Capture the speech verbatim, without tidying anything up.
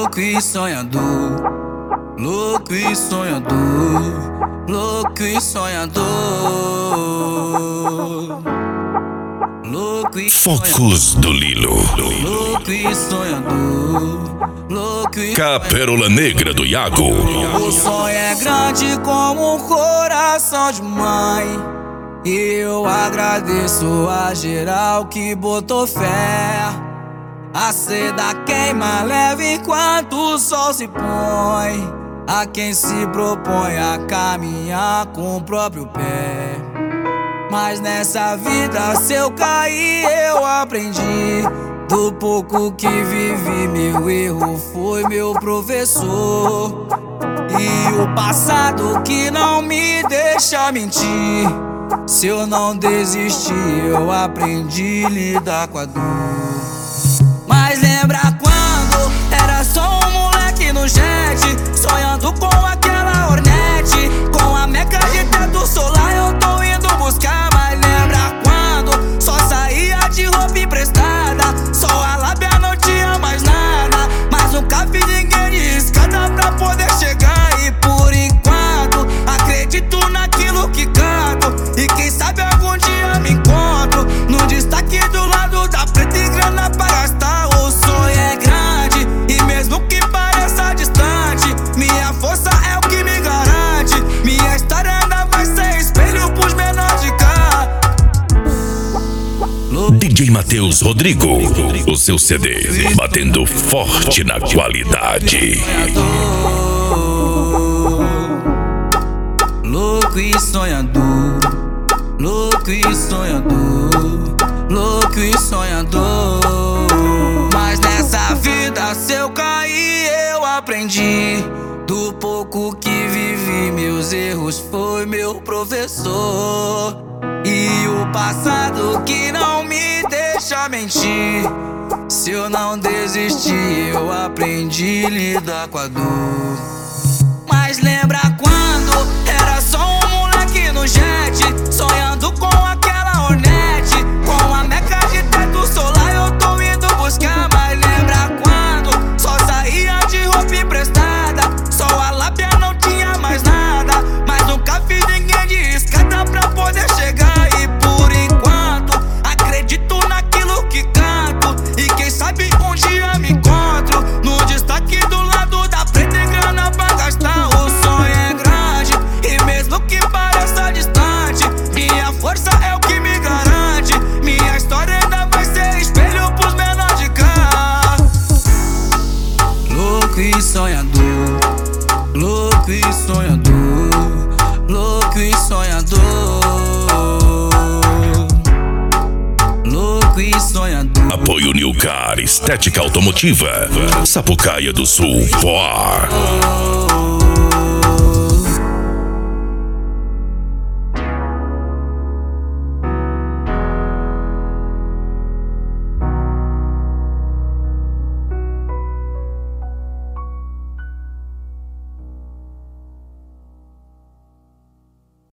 louco e sonhador, louco e sonhador, louco e sonhador, louco e Focos do Lilo, louco e sonhador, louco e Capérola Negra do Iago. O sonho é grande como um coração de mãe, e eu agradeço a geral que botou fé. A seda queima leve enquanto o sol se põe, a quem se propõe a caminhar com o próprio pé. Mas nessa vida, se eu cair, eu aprendi. Do pouco que vivi, meu erro foi meu professor. E o passado que não me deixa mentir. Se eu não desistir, eu aprendi a lidar com a dor. Mas lembra quando era só um moleque no jet, sonhando com aquela Hornet, com a meca de teto solar eu tô indo buscar. Mas lembra quando só saía de roupa emprestada, só a lábia não tinha mais nada, mas nunca vi ninguém de escada pra poder chegar. E por enquanto acredito naquilo que canto, e quem sabe algum dia me encontro no destaque do lado da preta e grana pra gastar. O sonho é grande e mesmo que pareça distante, minha força é o que me garante. Minha história ainda vai ser espelho pros menores de cá. D J Matheus Rodrigo, o seu C D batendo forte na qualidade. Louco e sonhador, louco e sonhador, louco e sonhador. Mas nessa vida, se eu cair, eu aprendi. Do pouco que vivi, meus erros foi meu professor. E o passado que não me deixa mentir. Se eu não desistir, eu aprendi a lidar com a dor. Mas lembra quando era só um moleque no jet, sonhando com aquela Hornet, com a meca de teto solar eu tô indo buscar. Mas lembra quando só saía de roupa emprestada, só a lábia não tinha mais nada, mas nunca vi ninguém de escada pra poder chegar. E por enquanto acredito naquilo que canto, e quem sabe um dia me encontro no destaque do lado da preta e grana pra gastar. O sonho é grande e mesmo que pareça distante, minha força é o que me garante. Minha história ainda vai ser espelho pros menores de cá. Louco e sonhador, louco e sonhador, louco e sonhador, louco e sonhador. Apoio Nilcar Estética Automotiva, Sapucaia do Sul, Poá.